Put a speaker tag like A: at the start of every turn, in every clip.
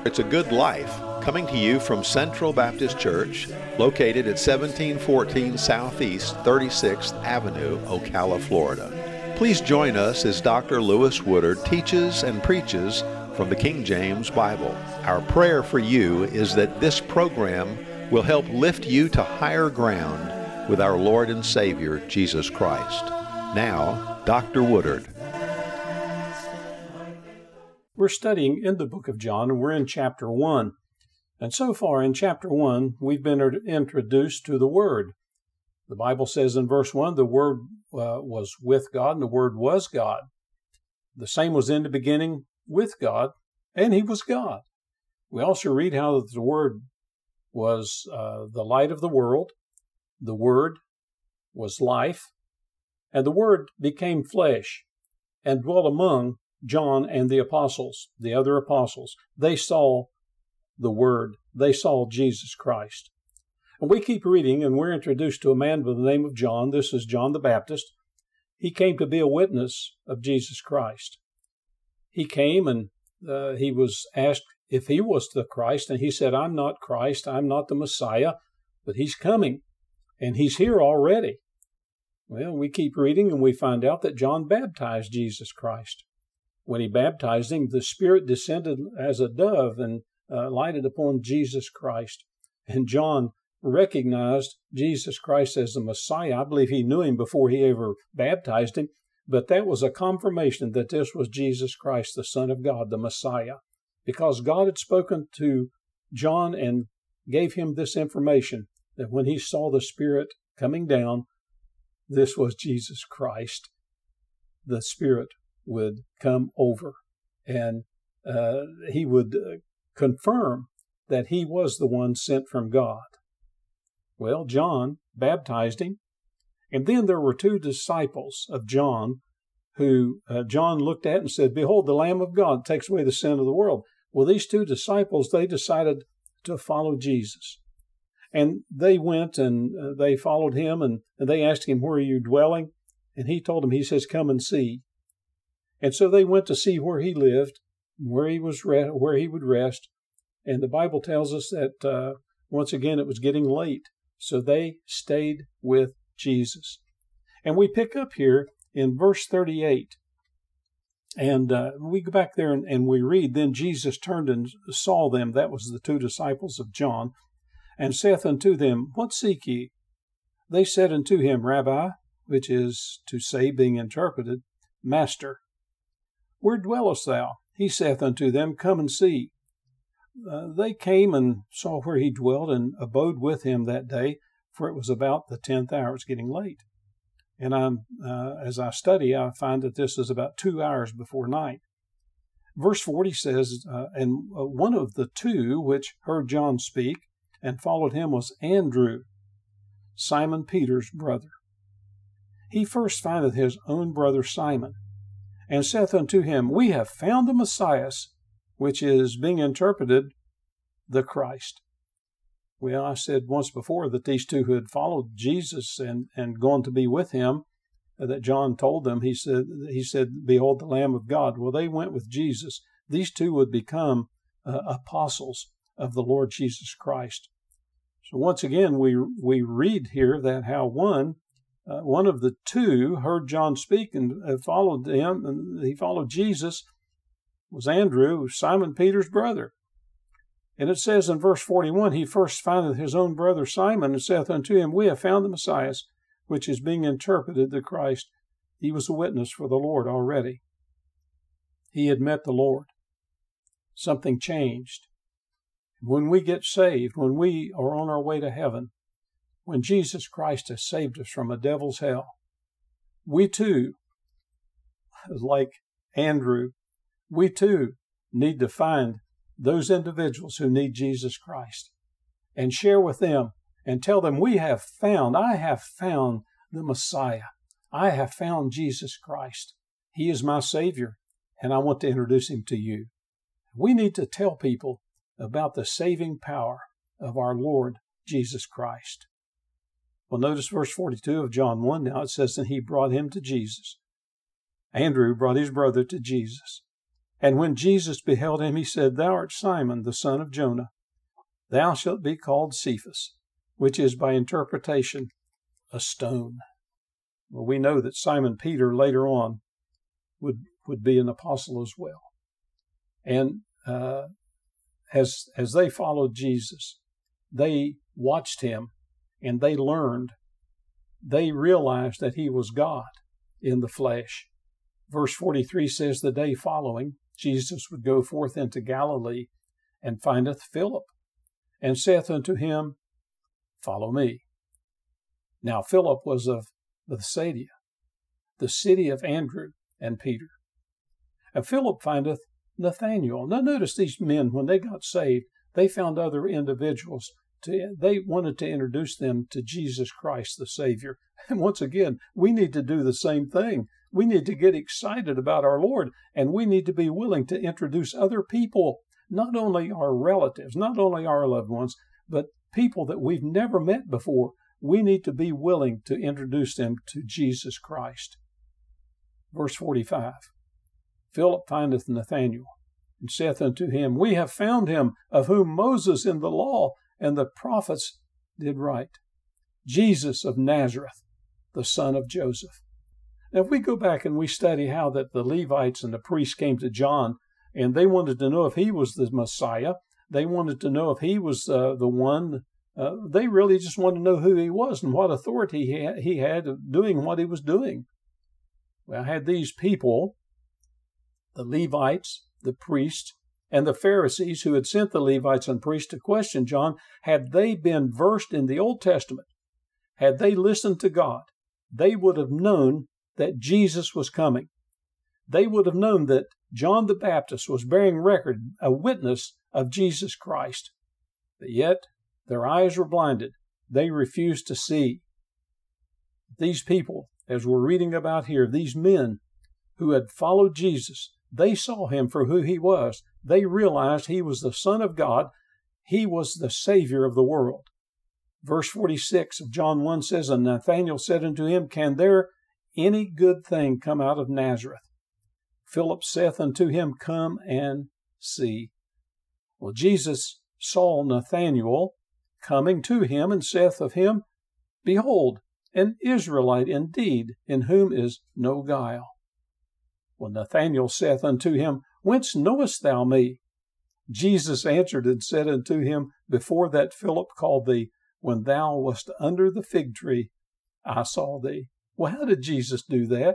A: It's a Good Life, coming to you from Central Baptist Church, located at 1714 Southeast 36th Avenue, Ocala, Florida. Please join us as Dr. Lewis Woodard teaches and preaches from the King James Bible. Our prayer for you is that this program will help lift you to higher ground with our Lord and Savior, Jesus Christ. Now, Dr. Woodard.
B: We're studying in the book of John, and we're in chapter 1. And so far in chapter 1, we've been introduced to the Word. The Bible says in verse 1, the Word was with God, and the Word was God. The same was in the beginning with God, and He was God. We also read how the Word was the light of the world. The Word was life, and the Word became flesh and dwelt among John and the apostles, the other apostles. They saw the Word. They saw Jesus Christ. And we keep reading, and we're introduced to a man by the name of John. This is John the Baptist. He came to be a witness of Jesus Christ. He came and he was asked if he was the Christ, and he said, "I'm not Christ, I'm not the Messiah, but He's coming, and He's here already." Well, we keep reading, and we find out that John baptized Jesus Christ. When he baptized Him, the Spirit descended as a dove and lighted upon Jesus Christ. And John recognized Jesus Christ as the Messiah. I believe he knew Him before he ever baptized Him, but that was a confirmation that this was Jesus Christ, the Son of God, the Messiah, because God had spoken to John and gave him this information, that when he saw the Spirit coming down, this was Jesus Christ. The Spirit would come over, and He would confirm that He was the one sent from God. Well, John baptized Him, and then there were two disciples of John who John looked at and said, "Behold, the Lamb of God takes away the sin of the world." Well, these two disciples, they decided to follow Jesus. And they went and they followed Him, and they asked Him, "Where are you dwelling?" And He told them, He says, "Come and see." And so they went to see where He lived, where He would rest. And the Bible tells us that once again it was getting late, so they stayed with Jesus. And we pick up here in verse 38, and we go back there and we read, "Then Jesus turned and saw them," that was the two disciples of John, "and saith unto them, What seek ye? They said unto Him, Rabbi," which is to say, being interpreted, Master, "where dwellest thou?" He saith unto them, Come and see. They came and saw where He dwelt and abode with Him that day, for it was about the 10th hour. It's getting late. And as I study, I find that this is about 2 hours before night. Verse 40 says, "And one of the two which heard John speak and followed Him was Andrew, Simon Peter's brother. He first findeth his own brother Simon, and saith unto him, We have found the Messiah," which is being interpreted, the Christ. Well, I said once before that these two who had followed Jesus and gone to be with Him, that John told them, he said, "Behold the Lamb of God." Well, they went with Jesus. These two would become apostles of the Lord Jesus Christ. So once again, we read here that how one of the two heard John speak and followed Him, and he followed Jesus, was Andrew, Simon Peter's brother. And it says in verse 41, "He first findeth his own brother Simon, and saith unto him, We have found the Messiah," which is being interpreted, the Christ. He was a witness for the Lord already. He had met the Lord. Something changed. When we get saved, when we are on our way to heaven, when Jesus Christ has saved us from a devil's hell, we too, like Andrew, we too need to find those individuals who need Jesus Christ and share with them and tell them, I have found the Messiah. I have found Jesus Christ. He is my Savior, and I want to introduce Him to you. We need to tell people about the saving power of our Lord Jesus Christ. Well, notice verse 42 of John 1 now. It says that He brought him to Jesus. Andrew brought his brother to Jesus. And when Jesus beheld him, he said, Thou art Simon, the son of Jonah. Thou shalt be called Cephas, which is by interpretation a stone. Well, we know that Simon Peter later on would be an apostle as well. And as they followed Jesus, they watched him and they learned. They realized that he was God in the flesh. Verse 43 says, The day following, Jesus would go forth into Galilee, and findeth Philip, and saith unto him, Follow me. Now Philip was of Bethsaida, the city of Andrew and Peter. And Philip findeth Nathanael. Now notice these men, when they got saved, they found other individuals. They wanted to introduce them to Jesus Christ, the Savior. And once again, we need to do the same thing. We need to get excited about our Lord, and we need to be willing to introduce other people, not only our relatives, not only our loved ones, but people that we've never met before. We need to be willing to introduce them to Jesus Christ. Verse 45, Philip findeth Nathanael, and saith unto him, We have found him, of whom Moses in the law and the prophets did write, Jesus of Nazareth, the son of Joseph. Now, if we go back and we study how that the Levites and the priests came to John, and they wanted to know if he was the Messiah, they wanted to know if he was the one. They really just wanted to know who he was and what authority he had of doing what he was doing. Well, had these people, the Levites, the priests, and the Pharisees who had sent the Levites and priests to question John, had they been versed in the Old Testament, had they listened to God, they would have known that Jesus was coming. They would have known that John the Baptist was bearing record, a witness of Jesus Christ. But yet, their eyes were blinded. They refused to see. These people, as we're reading about here, these men who had followed Jesus, they saw him for who he was. They realized he was the Son of God. He was the Savior of the world. Verse 46 of John 1 says, And Nathanael said unto him, Can there any good thing come out of Nazareth? Philip saith unto him, Come and see. Well, Jesus saw Nathanael coming to him, and saith of him, Behold, an Israelite indeed, in whom is no guile. Well, Nathanael saith unto him, Whence knowest thou me? Jesus answered and said unto him, Before that Philip called thee, when thou wast under the fig tree, I saw thee. Well, how did Jesus do that?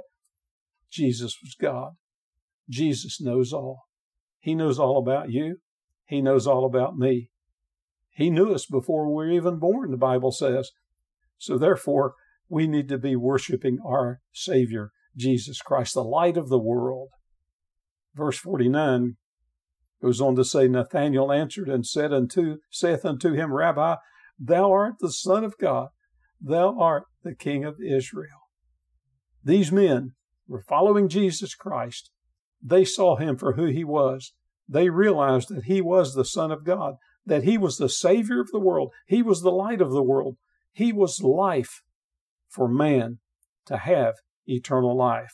B: Jesus was God. Jesus knows all. He knows all about you. He knows all about me. He knew us before we were even born, the Bible says. So therefore, we need to be worshiping our Savior, Jesus Christ, the light of the world. Verse 49 goes on to say, Nathanael answered and saith unto him, Rabbi, thou art the Son of God. Thou art the King of Israel. These men were following Jesus Christ. They saw him for who he was. They realized that he was the Son of God, that he was the Savior of the world. He was the light of the world. He was life for man to have eternal life.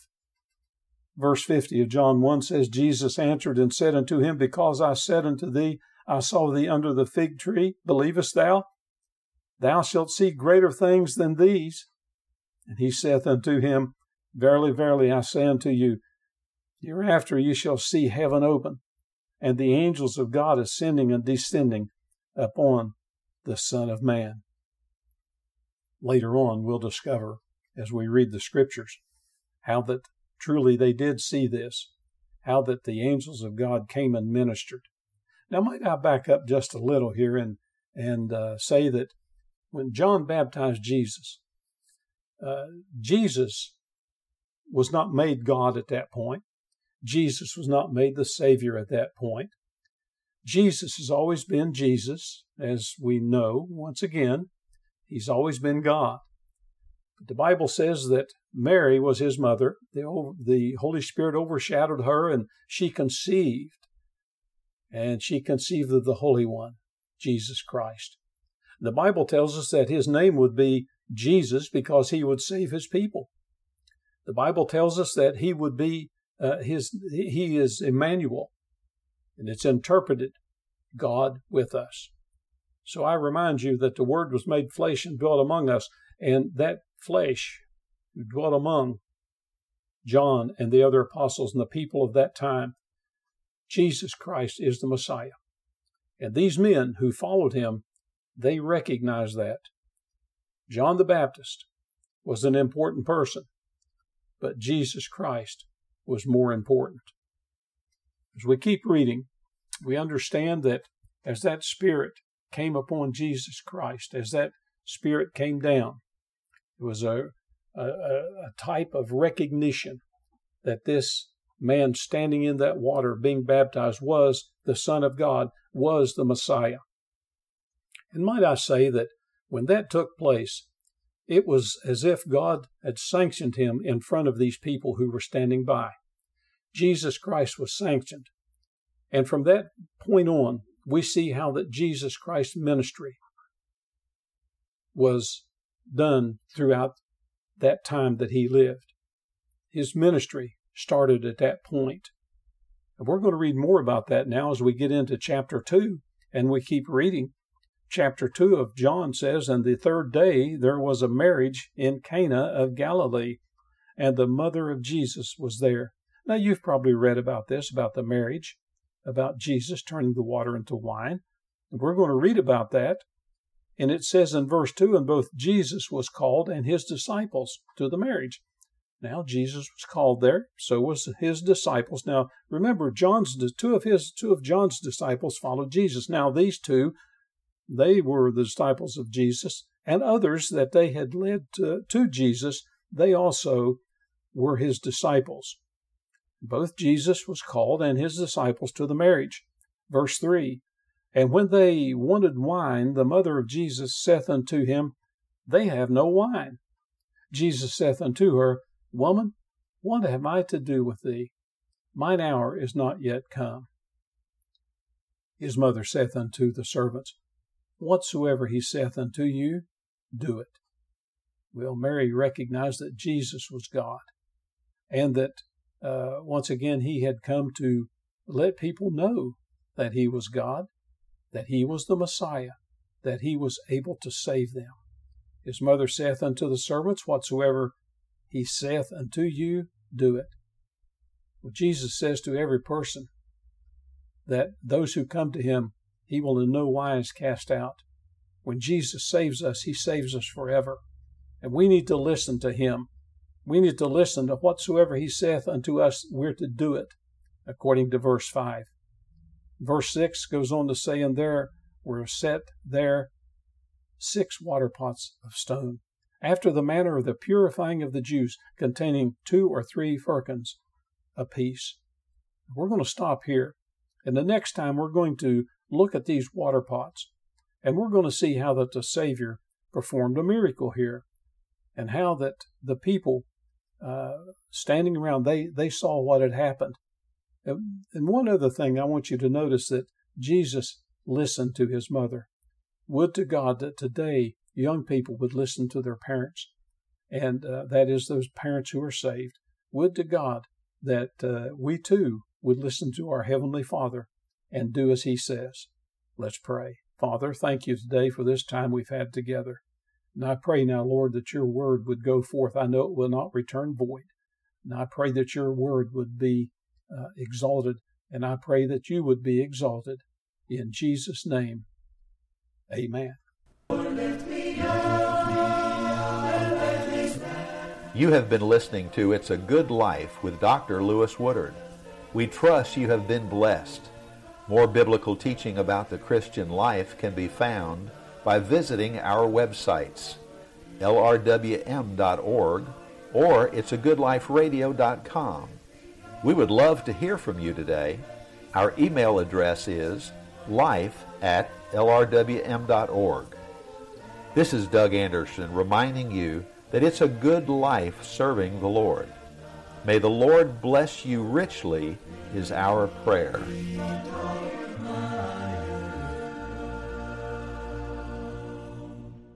B: Verse 50 of John 1 says, Jesus answered and said unto him, Because I said unto thee, I saw thee under the fig tree, believest thou? Thou shalt see greater things than these. And he saith unto him, Verily, verily, I say unto you, hereafter ye shall see heaven open, and the angels of God ascending and descending upon the Son of Man. Later on, we'll discover, as we read the Scriptures, how that truly they did see this, how that the angels of God came and ministered. Now, might I back up just a little here and say that when John baptized Jesus, Jesus was not made God at that point. Jesus was not made the Savior at that point. Jesus has always been Jesus, as we know. Once again, he's always been God. But the Bible says that Mary was his mother. The Holy Spirit overshadowed her, and she conceived. And she conceived of the Holy One, Jesus Christ. The Bible tells us that his name would be Jesus because he would save his people. The Bible tells us that he would be He is Emmanuel, and it's interpreted God with us. So I remind you that the Word was made flesh and dwelt among us, and that flesh who dwelt among John and the other apostles and the people of that time, Jesus Christ is the Messiah. And these men who followed him, they recognized that. John the Baptist was an important person, but Jesus Christ was more important. As we keep reading, we understand that as that Spirit came upon Jesus Christ, as that Spirit came down, it was a type of recognition that this man standing in that water being baptized was the Son of God, was the Messiah. And might I say that when that took place, it was as if God had sanctioned him in front of these people who were standing by. Jesus Christ was sanctioned. And from that point on, we see how that Jesus Christ's ministry was done throughout that time that he lived. His ministry started at that point. And we're going to read more about that now as we get into chapter 2, and we keep reading. Chapter 2 of John says, "And the third day there was a marriage in Cana of Galilee, and the mother of Jesus was there." Now you've probably read about this, about the marriage, about Jesus turning the water into wine. And we're going to read about that. And it says in verse 2, "And both Jesus was called and his disciples to the marriage." Now Jesus was called there, so was his disciples. Now remember, two of John's disciples followed Jesus. Now these two, they were the disciples of Jesus, and others that they had led to Jesus, they also were his disciples. Both Jesus was called and his disciples to the marriage. Verse 3, "And when they wanted wine, the mother of Jesus saith unto him, They have no wine. Jesus saith unto her, Woman, what have I to do with thee? Mine hour is not yet come. His mother saith unto the servants, Whatsoever he saith unto you, do it." Well, Mary recognized that Jesus was God, and that once again he had come to let people know that he was God, that he was the Messiah, that he was able to save them. His mother saith unto the servants, Whatsoever he saith unto you, do it. Well, Jesus says to every person that those who come to him, he will in no wise cast out. When Jesus saves us, he saves us forever. And we need to listen to him. We need to listen to whatsoever he saith unto us, we're to do it, according to verse 5. Verse 6 goes on to say, "And there were set there 6 water pots of stone, after the manner of the purifying of the Jews, containing 2 or 3 firkins apiece." We're going to stop here. And the next time we're going to look at these water pots, and we're going to see how that the Savior performed a miracle here, and how that the people standing around, they saw what had happened. And one other thing I want you to notice, that Jesus listened to his mother. Would to God that today young people would listen to their parents, and that is those parents who are saved. Would to God that we too would listen to our Heavenly Father and do as he says. Let's pray. Father, thank you today for this time we've had together. And I pray now, Lord, that your word would go forth. I know it will not return void. And I pray that your word would be exalted, and I pray that you would be exalted. In Jesus' name, amen.
A: You have been listening to It's a Good Life with Dr. Lewis Woodard. We trust you have been blessed. More biblical teaching about the Christian life can be found by visiting our websites, lrwm.org or it'sagoodliferadio.com. We would love to hear from you today. Our email address is life@lrwm.org. This is Doug Anderson reminding you that it's a good life serving the Lord. May the Lord bless you richly is our prayer.